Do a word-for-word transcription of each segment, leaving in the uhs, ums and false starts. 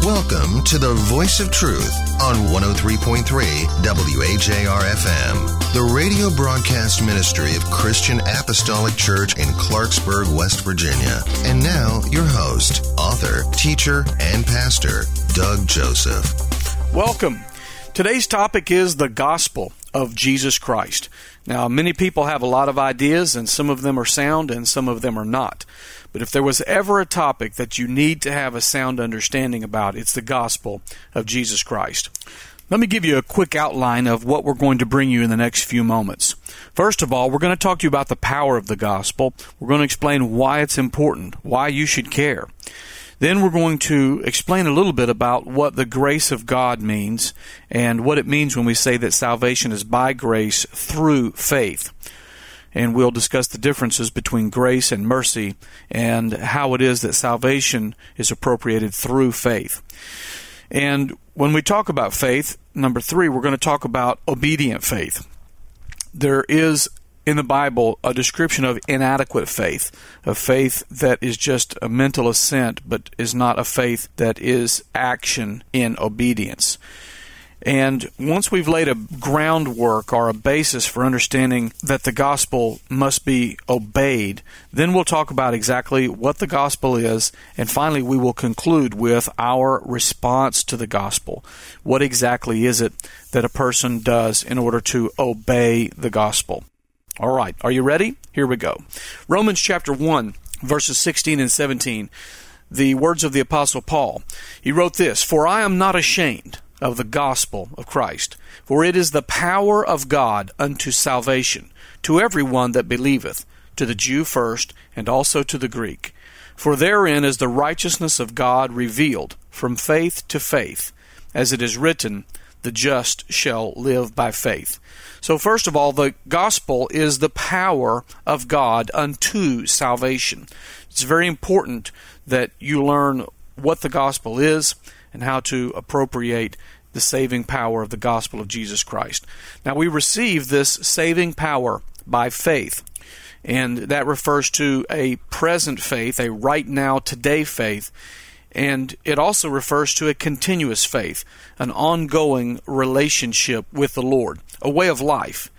Welcome to the Voice of Truth on one oh three point three W A J R F M, the radio broadcast ministry of Christian Apostolic Church in Clarksburg, West Virginia. And now, your host, author, teacher, and pastor, Doug Joseph. Welcome. Today's topic is the gospel of Jesus Christ. Now, many people have a lot of ideas, and some of them are sound and some of them are not. But if there was ever a topic that you need to have a sound understanding about, it's the gospel of Jesus Christ. Let me give you a quick outline of what we're going to bring you in the next few moments. First of all, we're going to talk to you about the power of the gospel. We're going to explain why it's important, why you should care. Then we're going to explain a little bit about what the grace of God means and what it means when we say that salvation is by grace through faith. And we'll discuss the differences between grace and mercy and how it is that salvation is appropriated through faith. And when we talk about faith, number three, we're going to talk about obedient faith. There is in the Bible a description of inadequate faith, a faith that is just a mental assent, but is not a faith that is action in obedience. And once we've laid a groundwork or a basis for understanding that the gospel must be obeyed, then we'll talk about exactly what the gospel is, and finally we will conclude with our response to the gospel. What exactly is it that a person does in order to obey the gospel? All right, are you ready? Here we go. Romans chapter one, verses sixteen and seventeen, the words of the Apostle Paul. He wrote this, "For I am not ashamed of the gospel of Christ, for it is the power of God unto salvation, to every one that believeth, to the Jew first, and also to the Greek. For therein is the righteousness of God revealed, from faith to faith, as it is written, the just shall live by faith." So first of all, the gospel is the power of God unto salvation. It's very important that you learn what the gospel is and how to appropriate the saving power of the gospel of Jesus Christ. Now, we receive this saving power by faith, and that refers to a present faith, a right now, today faith, and it also refers to a continuous faith, an ongoing relationship with the Lord, a way of life.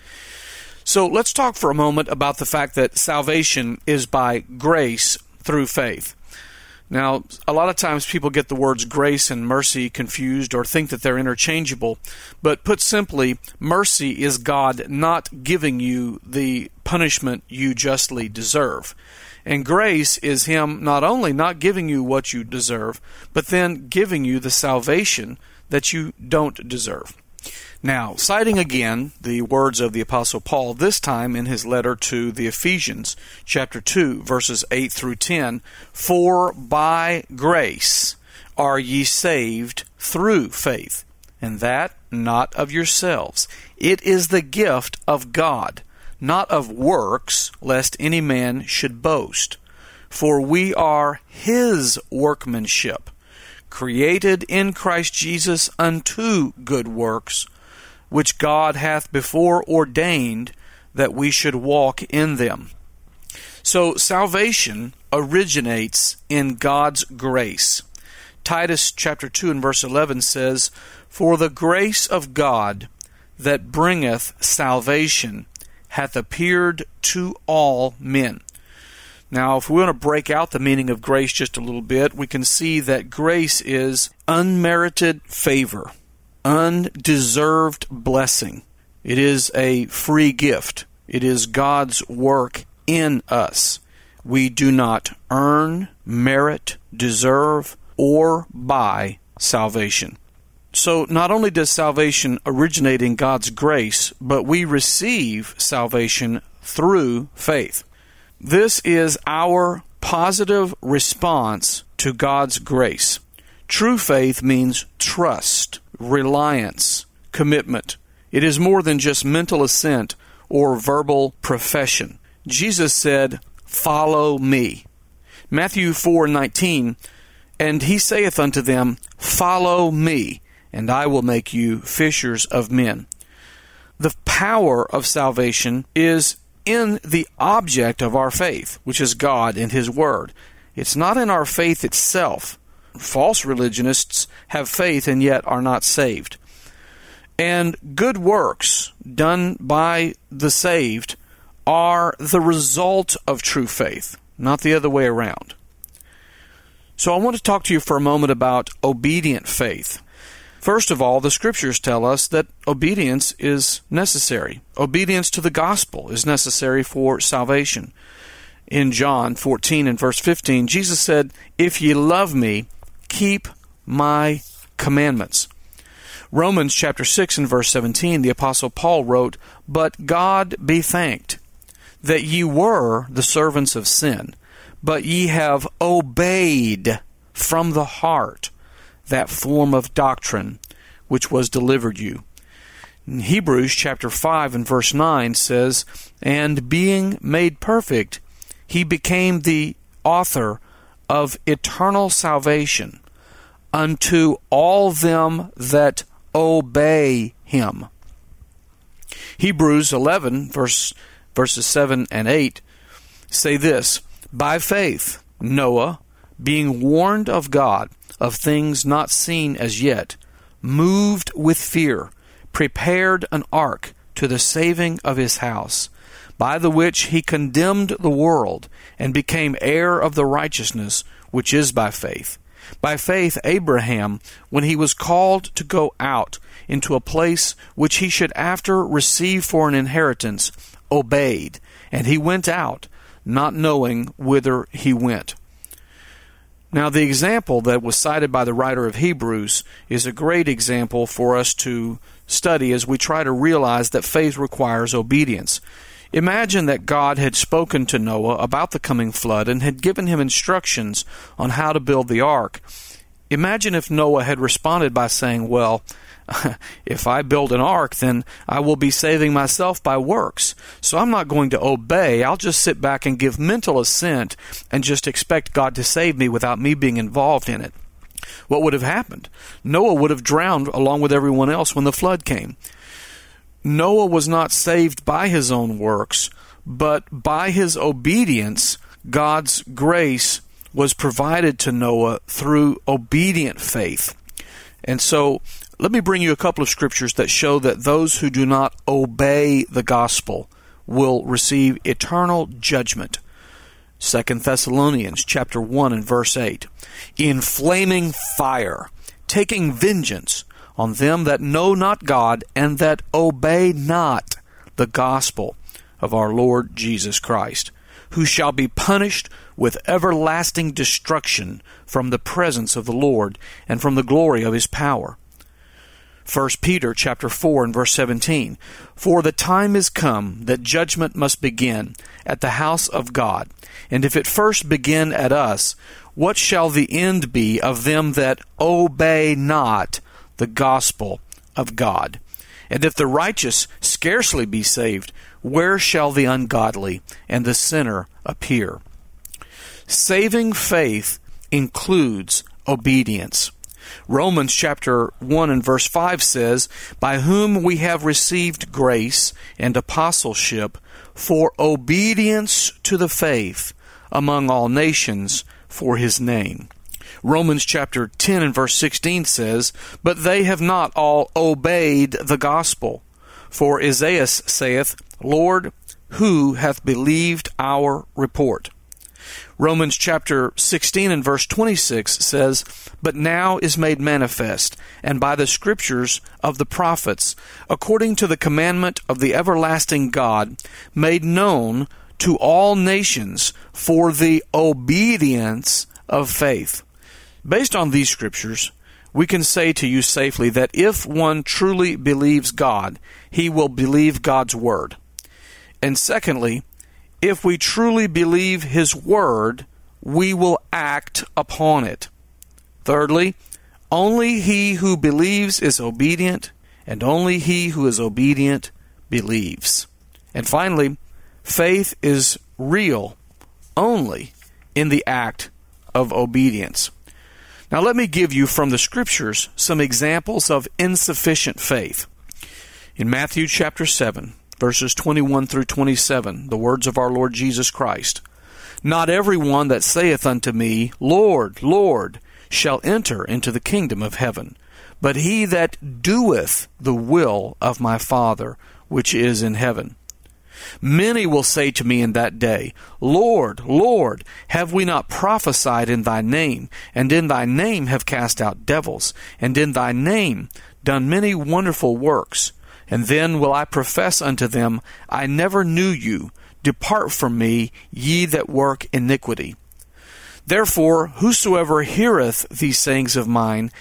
So let's talk for a moment about the fact that salvation is by grace through faith. Now, a lot of times people get the words grace and mercy confused or think that they're interchangeable. But put simply, mercy is God not giving you the punishment you justly deserve. And grace is Him not only not giving you what you deserve, but then giving you the salvation that you don't deserve. Now, citing again the words of the Apostle Paul, this time in his letter to the Ephesians, chapter two, verses eight through ten, "For by grace are ye saved through faith, and that not of yourselves. It is the gift of God, not of works, lest any man should boast. For we are His workmanship, created in Christ Jesus unto good works, which God hath before ordained that we should walk in them." So salvation originates in God's grace. Titus chapter two and verse eleven says, "For the grace of God that bringeth salvation hath appeared to all men." Now, if we want to break out the meaning of grace just a little bit, we can see that grace is unmerited favor, undeserved blessing. It is a free gift. It is God's work in us. We do not earn, merit, deserve, or buy salvation. So not only does salvation originate in God's grace, but we receive salvation through faith. This is our positive response to God's grace. True faith means trust, reliance, commitment. It is more than just mental assent or verbal profession. Jesus said, "Follow me." Matthew four nineteen, "And he saith unto them, Follow me, and I will make you fishers of men." The power of salvation is in the object of our faith, which is God and His Word. It's not in our faith itself, false religionists have faith and yet are not saved. And good works done by the saved are the result of true faith, not the other way around. So I want to talk to you for a moment about obedient faith. First of all, the Scriptures tell us that obedience is necessary. Obedience to the gospel is necessary for salvation. In John fourteen and verse fifteen, Jesus said, "If ye love me, keep my commandments." Romans chapter six and verse seventeen, the Apostle Paul wrote, "But God be thanked, that ye were the servants of sin, but ye have obeyed from the heart that form of doctrine which was delivered you." In Hebrews chapter five and verse nine says, "And being made perfect, he became the author of eternal salvation unto all them that obey him." Hebrews eleven, verse, verses seven and eight say this, "By faith Noah, being warned of God of things not seen as yet, moved with fear, prepared an ark to the saving of his house, by the which he condemned the world, and became heir of the righteousness which is by faith. By faith Abraham, when he was called to go out into a place which he should after receive for an inheritance, obeyed, and he went out, not knowing whither he went." Now, the example that was cited by the writer of Hebrews is a great example for us to study as we try to realize that faith requires obedience. Imagine that God had spoken to Noah about the coming flood and had given him instructions on how to build the ark. Imagine if Noah had responded by saying, "Well, if I build an ark, then I will be saving myself by works. So I'm not going to obey. I'll just sit back and give mental assent and just expect God to save me without me being involved in it." What would have happened? Noah would have drowned along with everyone else when the flood came. Noah was not saved by his own works, but by his obedience, God's grace was provided to Noah through obedient faith. And so, let me bring you a couple of scriptures that show that those who do not obey the gospel will receive eternal judgment. Second Thessalonians chapter one and verse eight. "In flaming fire, taking vengeance on them that know not God, and that obey not the gospel of our Lord Jesus Christ, who shall be punished with everlasting destruction from the presence of the Lord, and from the glory of his power." First Peter chapter four and verse seventeen. "For the time is come that judgment must begin at the house of God. And if it first begin at us, what shall the end be of them that obey not the gospel of God? And if the righteous scarcely be saved, where shall the ungodly and the sinner appear?" Saving faith includes obedience. Romans chapter one and verse five says, "By whom we have received grace and apostleship for obedience to the faith among all nations for his name." Romans chapter ten and verse sixteen says, "But they have not all obeyed the gospel. For Isaiah saith, Lord, who hath believed our report?" Romans chapter sixteen and verse twenty-six says, "But now is made manifest, and by the scriptures of the prophets, according to the commandment of the everlasting God, made known to all nations for the obedience of faith." Based on these scriptures, we can say to you safely that if one truly believes God, he will believe God's word. And secondly, if we truly believe his word, we will act upon it. Thirdly, only he who believes is obedient, and only he who is obedient believes. And finally, faith is real only in the act of obedience. Now let me give you from the scriptures some examples of insufficient faith. In Matthew chapter seven, verses twenty-one through twenty-seven, the words of our Lord Jesus Christ, "Not every one that saith unto me, Lord, Lord, shall enter into the kingdom of heaven, but he that doeth the will of my Father which is in heaven. Many will say to me in that day, Lord, Lord, have we not prophesied in thy name, and in thy name have cast out devils, and in thy name done many wonderful works? And then will I profess unto them, I never knew you. Depart from me, ye that work iniquity. Therefore, whosoever heareth these sayings of mine,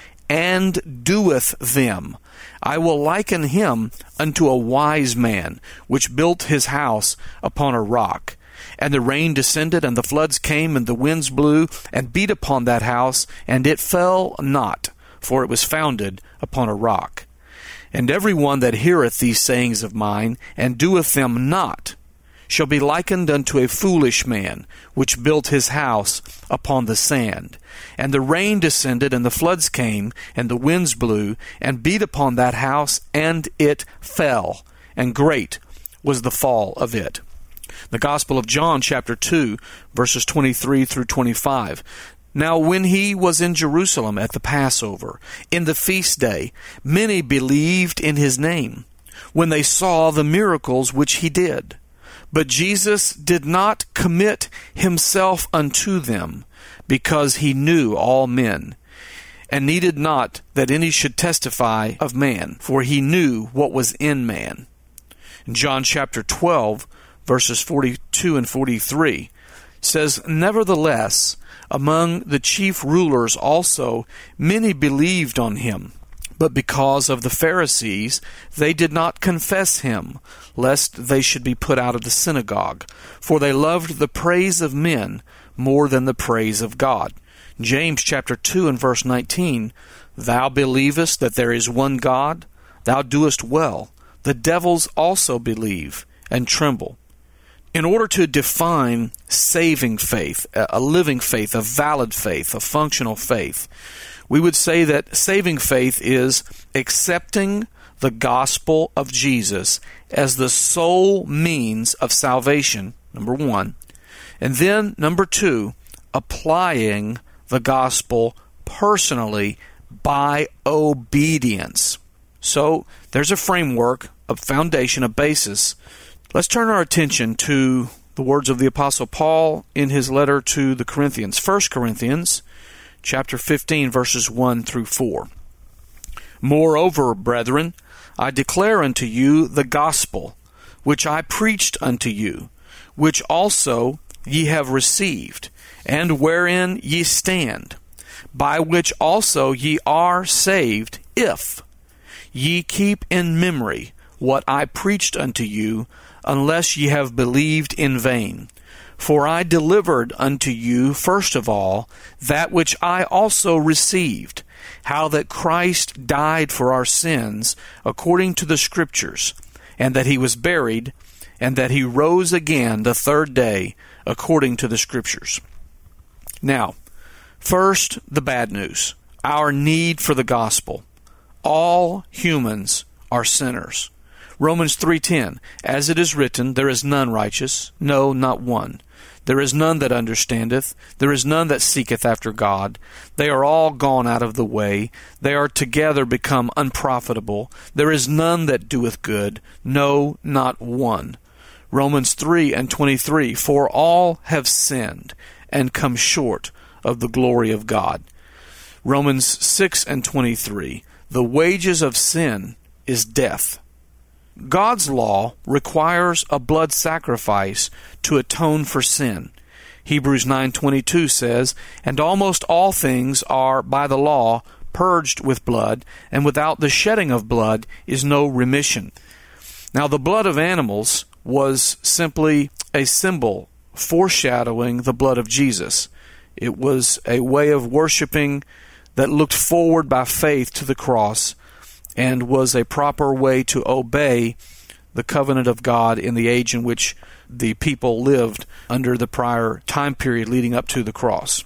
and doeth them, I will liken him unto a wise man, which built his house upon a rock. And the rain descended, and the floods came, and the winds blew, and beat upon that house, and it fell not, for it was founded upon a rock. And every one that heareth these sayings of mine, and doeth them not, shall be likened unto a foolish man, which built his house upon the sand. And the rain descended, and the floods came, and the winds blew, and beat upon that house, and it fell, and great was the fall of it. The Gospel of John, chapter two, verses twenty-three through twenty-five. Now when he was in Jerusalem at the Passover, in the feast day, many believed in his name, when they saw the miracles which he did. But Jesus did not commit himself unto them, because he knew all men, and needed not that any should testify of man, for he knew what was in man. In John chapter twelve, verses forty-two and forty-three, says, Nevertheless, among the chief rulers also many believed on him. But because of the Pharisees, they did not confess him, lest they should be put out of the synagogue. For they loved the praise of men more than the praise of God. James chapter two and verse nineteen, Thou believest that there is one God? Thou doest well. The devils also believe and tremble. In order to define saving faith, a living faith, a valid faith, a functional faith, we would say that saving faith is accepting the gospel of Jesus as the sole means of salvation, number one. And then, number two, applying the gospel personally by obedience. So, there's a framework, a foundation, a basis. Let's turn our attention to the words of the Apostle Paul in his letter to the Corinthians. First Corinthians chapter fifteen, verses one through four. Moreover, brethren, I declare unto you the gospel, which I preached unto you, which also ye have received, and wherein ye stand, by which also ye are saved, if ye keep in memory what I preached unto you, unless ye have believed in vain. For I delivered unto you first of all that which I also received, how that Christ died for our sins according to the Scriptures, and that he was buried, and that he rose again the third day according to the Scriptures. Now, first, the bad news, our need for the gospel. All humans are sinners. Romans three ten, As it is written, there is none righteous, no, not one. There is none that understandeth, there is none that seeketh after God. They are all gone out of the way, they are together become unprofitable. There is none that doeth good, no, not one. Romans three and twenty-three, For all have sinned, and come short of the glory of God. Romans six and twenty-three, The wages of sin is death. God's law requires a blood sacrifice to atone for sin. Hebrews nine twenty-two says, And almost all things are by the law purged with blood, and without the shedding of blood is no remission. Now the blood of animals was simply a symbol foreshadowing the blood of Jesus. It was a way of worshiping that looked forward by faith to the cross, and was a proper way to obey the covenant of God in the age in which the people lived under the prior time period leading up to the cross.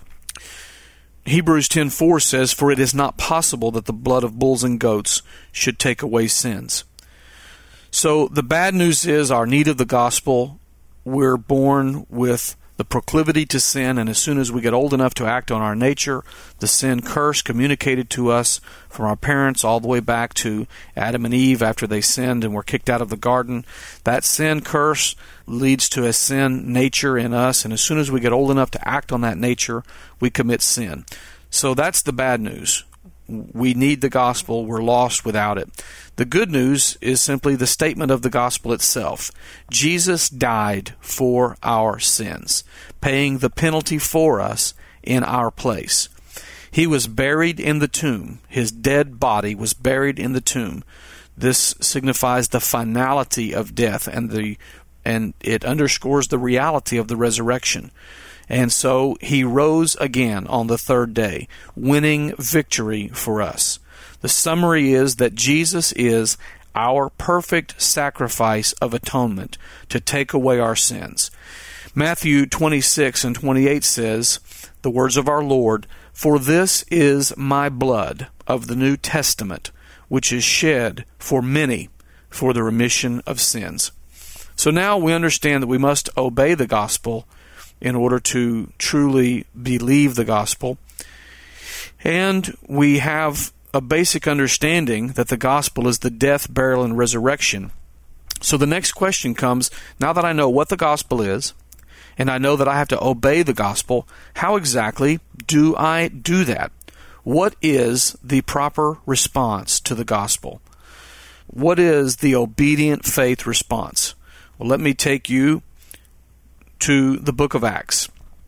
Hebrews ten four says, For it is not possible that the blood of bulls and goats should take away sins. So the bad news is our need of the gospel. We're born with the proclivity to sin, and as soon as we get old enough to act on our nature, the sin curse communicated to us from our parents all the way back to Adam and Eve after they sinned and were kicked out of the garden. That sin curse leads to a sin nature in us, and as soon as we get old enough to act on that nature, we commit sin. So that's the bad news. We need the gospel. We're lost without it. The good news is simply the statement of the gospel itself. Jesus died for our sins, paying the penalty for us in our place. He was buried in the tomb. His dead body was buried in the tomb. This signifies the finality of death, and the and it underscores the reality of the resurrection. And so he rose again on the third day, winning victory for us. The summary is that Jesus is our perfect sacrifice of atonement to take away our sins. Matthew twenty-six and twenty-eight says, the words of our Lord, "For this is my blood of the New Testament, which is shed for many for the remission of sins." So now we understand that we must obey the gospel in order to truly believe the gospel. And we have a basic understanding that the gospel is the death, burial, and resurrection. So the next question comes, now that I know what the gospel is, and I know that I have to obey the gospel, how exactly do I do that? What is the proper response to the gospel? What is the obedient faith response? Well, let me take you to the book of Acts.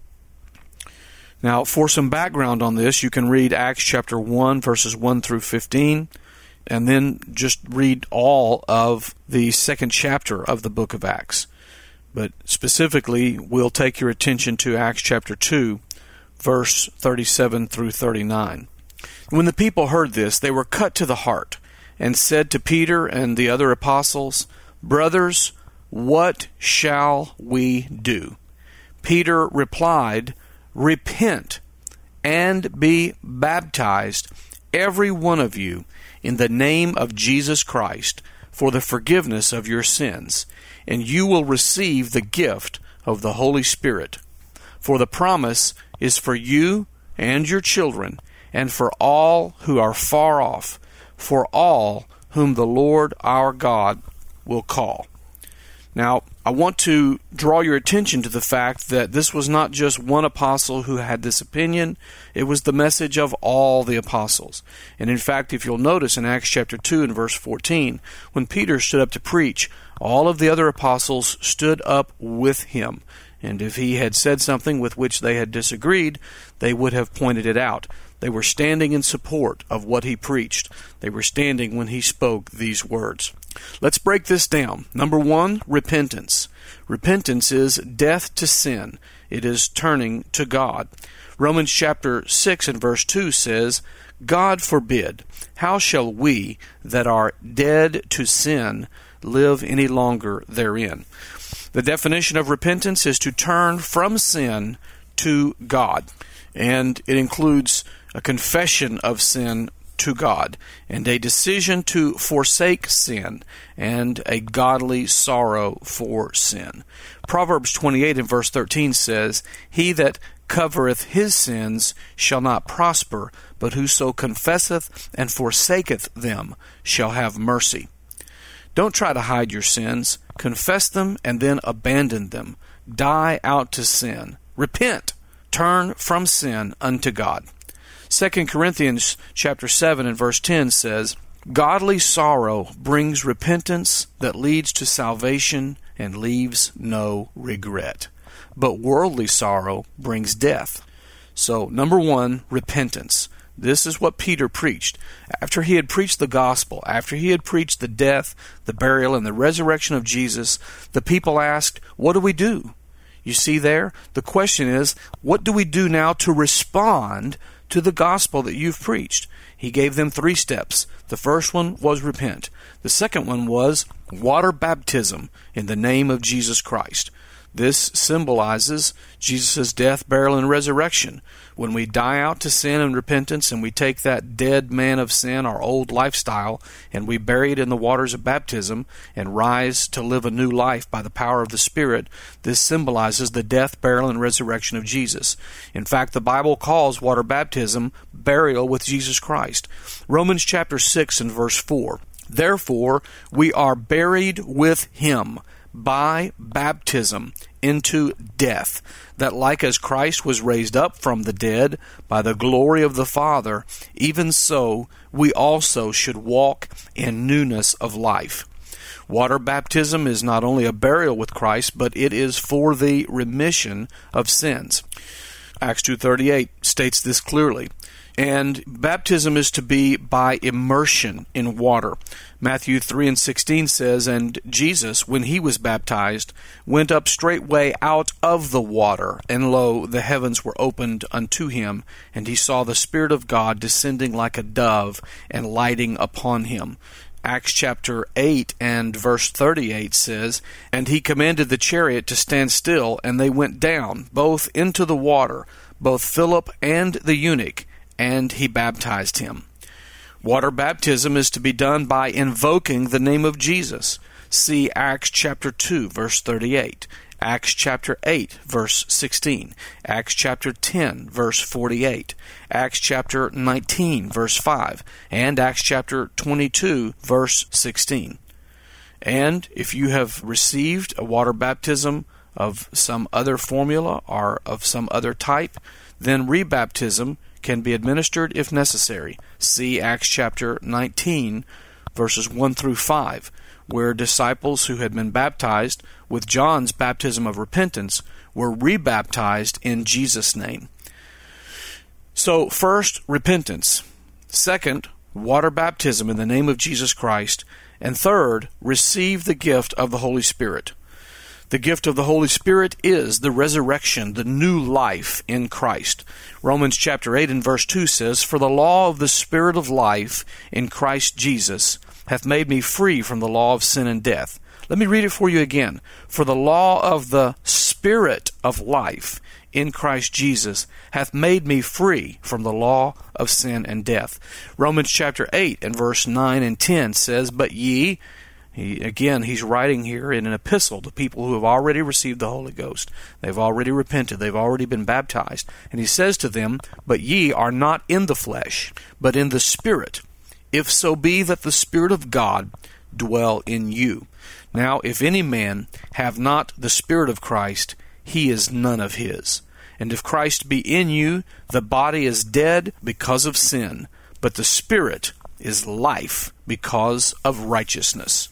Now, for some background on this, you can read Acts chapter one, verses one through fifteen, and then just read all of the second chapter of the book of Acts. But specifically, we'll take your attention to Acts chapter two, verse thirty-seven through thirty-nine. When the people heard this, they were cut to the heart, and said to Peter and the other apostles, "Brothers, what shall we do?" Peter replied, "Repent and be baptized, every one of you, in the name of Jesus Christ, for the forgiveness of your sins, and you will receive the gift of the Holy Spirit. For the promise is for you and your children, and for all who are far off, for all whom the Lord our God will call." Now, I want to draw your attention to the fact that this was not just one apostle who had this opinion. It was the message of all the apostles. And in fact, if you'll notice in Acts chapter two and verse fourteen, when Peter stood up to preach, all of the other apostles stood up with him. And if he had said something with which they had disagreed, they would have pointed it out. They were standing in support of what he preached. They were standing when he spoke these words. Let's break this down. Number one, repentance. Repentance is death to sin. It is turning to God. Romans chapter six and verse two says, "God forbid, how shall we that are dead to sin live any longer therein?" The definition of repentance is to turn from sin to God. And it includes a confession of sin to God, and a decision to forsake sin, and a godly sorrow for sin. Proverbs twenty-eight and verse thirteen says, "He that covereth his sins shall not prosper, but whoso confesseth and forsaketh them shall have mercy." Don't try to hide your sins. Confess them and then abandon them. Die out to sin. Repent. Turn from sin unto God. Second Corinthians chapter seven and verse ten says, "Godly sorrow brings repentance that leads to salvation and leaves no regret. But worldly sorrow brings death." So, number one, repentance. This is what Peter preached. After he had preached the gospel, after he had preached the death, the burial, and the resurrection of Jesus, the people asked, "What do we do?" You see there? The question is, what do we do now to respond to the gospel that you've preached? He gave them three steps. The first one was repent. The second one was water baptism in the name of Jesus Christ. This symbolizes Jesus' death, burial, and resurrection. When we die out to sin and repentance and we take that dead man of sin, our old lifestyle, and we bury it in the waters of baptism and rise to live a new life by the power of the Spirit, this symbolizes the death, burial, and resurrection of Jesus. In fact, the Bible calls water baptism burial with Jesus Christ. Romans chapter six and verse four. Therefore, we are buried with him by baptism into death, that like as Christ was raised up from the dead by the glory of the Father, even so we also should walk in newness of life. Water baptism is not only a burial with Christ, but it is for the remission of sins. Acts two thirty-eight states this clearly. And baptism is to be by immersion in water. Matthew three and sixteen says, And Jesus, when he was baptized, went up straightway out of the water, and lo, the heavens were opened unto him, and he saw the Spirit of God descending like a dove and lighting upon him. Acts chapter eight and verse thirty-eight says, And he commanded the chariot to stand still, and they went down, both into the water, both Philip and the eunuch, and he baptized him. Water baptism is to be done by invoking the name of Jesus. See Acts chapter two, verse thirty-eight, Acts chapter eight, verse sixteen, Acts chapter ten, verse forty-eight, Acts chapter nineteen, verse five, and Acts chapter twenty-two, verse sixteen. And if you have received a water baptism of some other formula or of some other type, then rebaptism can be administered if necessary. See Acts chapter nineteen, verses one through five, where disciples who had been baptized with John's baptism of repentance were rebaptized in Jesus' name. So, first, repentance. Second, water baptism in the name of Jesus Christ. And third, receive the gift of the Holy Spirit. The gift of the Holy Spirit is the resurrection, the new life in Christ. Romans chapter eight and verse two says, For the law of the Spirit of life in Christ Jesus hath made me free from the law of sin and death. Let me read it for you again. For the law of the Spirit of life in Christ Jesus hath made me free from the law of sin and death. Romans chapter eight and verse nine and ten says, But ye... He, again, he's writing here in an epistle to people who have already received the Holy Ghost. They've already repented. They've already been baptized. And he says to them, But ye are not in the flesh, but in the Spirit, if so be that the Spirit of God dwell in you. Now, if any man have not the Spirit of Christ, he is none of his. And if Christ be in you, the body is dead because of sin, but the Spirit is life because of righteousness.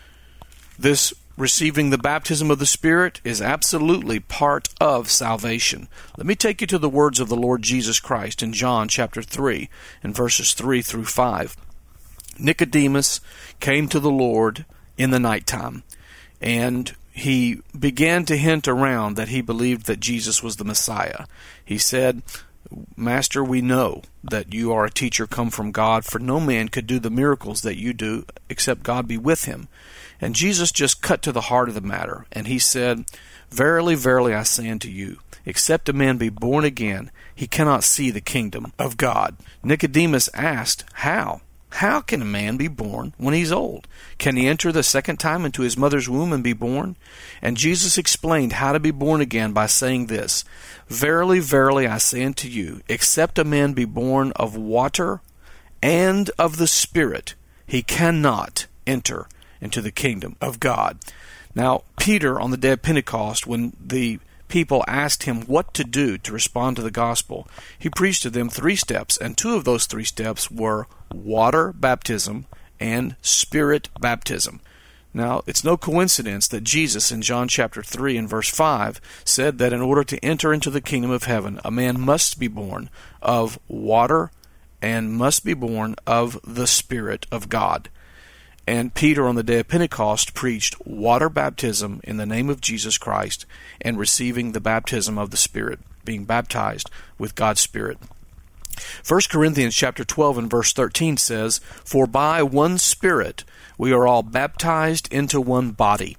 This receiving the baptism of the Spirit is absolutely part of salvation. Let me take you to the words of the Lord Jesus Christ in John chapter three, and verses three through five. Nicodemus came to the Lord in the nighttime, and he began to hint around that he believed that Jesus was the Messiah. He said, Master, we know that you are a teacher come from God, for no man could do the miracles that you do except God be with him. And Jesus just cut to the heart of the matter, and he said, Verily, verily, I say unto you, except a man be born again, he cannot see the kingdom of God. Nicodemus asked, How? How can a man be born when he's old? Can he enter the second time into his mother's womb and be born? And Jesus explained how to be born again by saying this, Verily, verily, I say unto you, except a man be born of water and of the Spirit, he cannot enter into the kingdom of God. Now, Peter, on the day of Pentecost, when the people asked him what to do to respond to the gospel, he preached to them three steps, and two of those three steps were water baptism and Spirit baptism. Now, it's no coincidence that Jesus in John chapter three and verse five said that in order to enter into the kingdom of heaven, a man must be born of water and must be born of the Spirit of God. And Peter on the day of Pentecost preached water baptism in the name of Jesus Christ and receiving the baptism of the Spirit, being baptized with God's Spirit. First Corinthians chapter twelve and verse thirteen says, For by one Spirit we are all baptized into one body,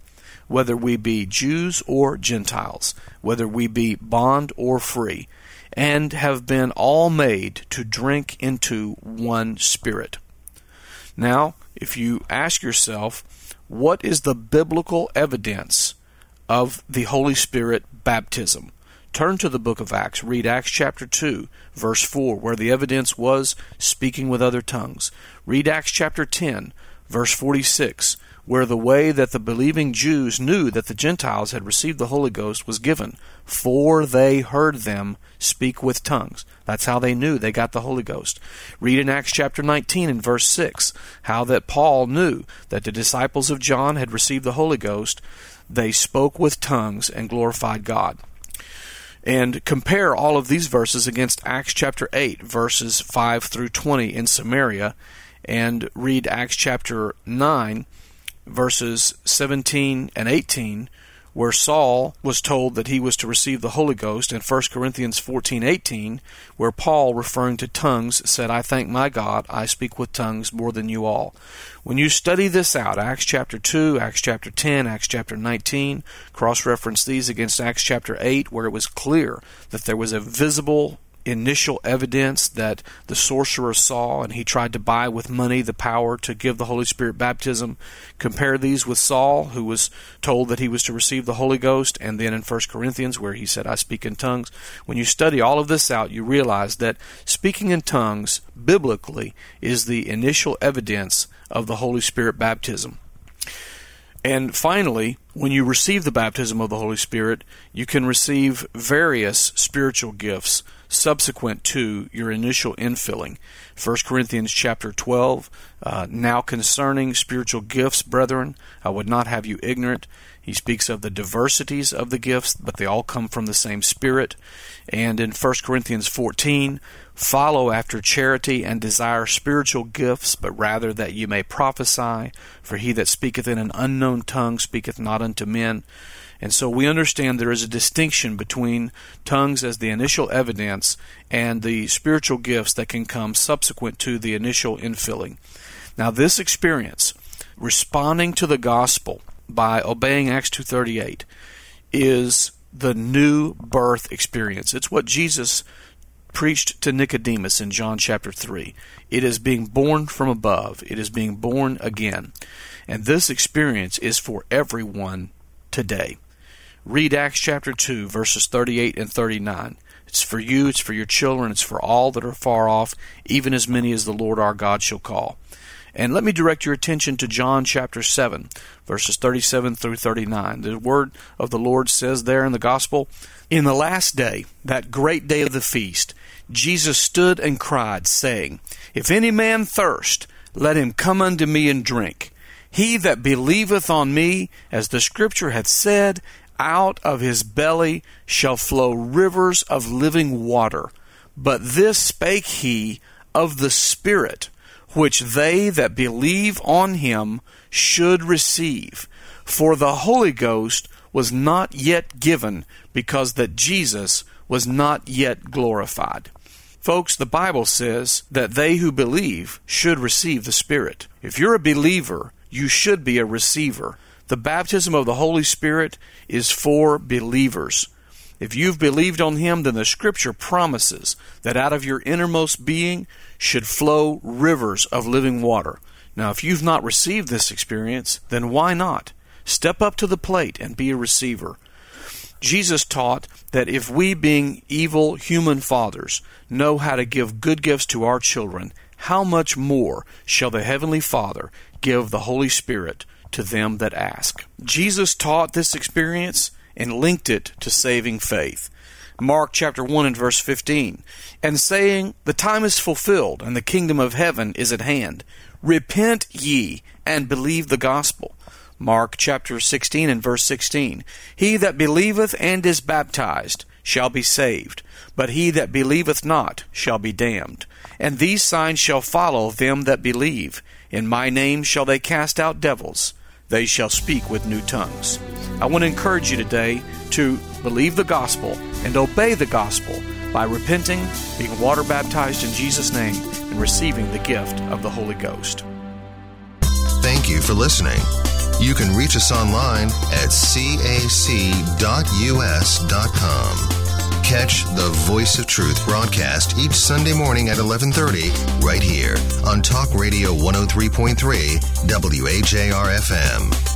whether we be Jews or Gentiles, whether we be bond or free, and have been all made to drink into one Spirit. Now, if you ask yourself, what is the biblical evidence of the Holy Spirit baptism? Turn to the book of Acts. Read Acts chapter two, verse four, where the evidence was speaking with other tongues. Read Acts chapter ten, verse forty-six, where the way that the believing Jews knew that the Gentiles had received the Holy Ghost was given, for they heard them speak with tongues. That's how they knew they got the Holy Ghost. Read in Acts chapter nineteen and verse six, how that Paul knew that the disciples of John had received the Holy Ghost. They spoke with tongues and glorified God. And compare all of these verses against Acts chapter eight, verses five through twenty in Samaria, and read Acts chapter nine, verses seventeen and eighteen, where Saul was told that he was to receive the Holy Ghost, and First Corinthians fourteen eighteen, where Paul, referring to tongues, said, I thank my God, I speak with tongues more than you all. When you study this out, Acts chapter two, Acts chapter ten, Acts chapter nineteen, cross-reference these against Acts chapter eight, where it was clear that there was a visible initial evidence that the sorcerer saw, and he tried to buy with money the power to give the Holy Spirit baptism. Compare these with Saul, who was told that he was to receive the Holy Ghost, and then in First Corinthians, where he said, I speak in tongues. When you study all of this out, you realize that speaking in tongues, biblically, is the initial evidence of the Holy Spirit baptism. And finally, when you receive the baptism of the Holy Spirit, you can receive various spiritual gifts subsequent to your initial infilling. First Corinthians chapter twelve, uh, now concerning spiritual gifts, brethren, I would not have you ignorant. He speaks of the diversities of the gifts, but they all come from the same Spirit. And in First Corinthians fourteen, follow after charity and desire spiritual gifts, but rather that you may prophesy. For he that speaketh in an unknown tongue speaketh not unto men. And so we understand there is a distinction between tongues as the initial evidence and the spiritual gifts that can come subsequent to the initial infilling. Now this experience, responding to the gospel by obeying Acts two thirty-eight, is the new birth experience. It's what Jesus preached to Nicodemus in John chapter three. It is being born from above. It is being born again. And this experience is for everyone today. Read Acts chapter two, verses thirty-eight and thirty-nine. It's for you, it's for your children, it's for all that are far off, even as many as the Lord our God shall call. And let me direct your attention to John chapter seven, verses thirty-seven through thirty-nine. The word of the Lord says there in the gospel, in the last day, that great day of the feast, Jesus stood and cried, saying, If any man thirst, let him come unto me and drink. He that believeth on me, as the Scripture hath said, out of his belly shall flow rivers of living water. But this spake he of the Spirit, which they that believe on him should receive. For the Holy Ghost was not yet given, because that Jesus was not yet glorified. Folks, the Bible says that they who believe should receive the Spirit. If you're a believer, you should be a receiver. The baptism of the Holy Spirit is for believers. If you've believed on Him, then the Scripture promises that out of your innermost being should flow rivers of living water. Now, if you've not received this experience, then why not? Step up to the plate and be a receiver. Jesus taught that if we, being evil human fathers, know how to give good gifts to our children, how much more shall the Heavenly Father give the Holy Spirit to them that ask? Jesus taught this experience and linked it to saving faith. Mark chapter one and verse fifteen, and saying, The time is fulfilled, and the kingdom of heaven is at hand. Repent ye, and believe the gospel. Mark chapter sixteen and verse sixteen, He that believeth and is baptized shall be saved, but he that believeth not shall be damned. And these signs shall follow them that believe. In my name shall they cast out devils. They shall speak with new tongues. I want to encourage you today to believe the gospel and obey the gospel by repenting, being water baptized in Jesus' name, and receiving the gift of the Holy Ghost. Thank you for listening. You can reach us online at c a c dot u s dot com. Catch the Voice of Truth broadcast each Sunday morning at eleven thirty right here on Talk Radio one oh three point three W A J R F M.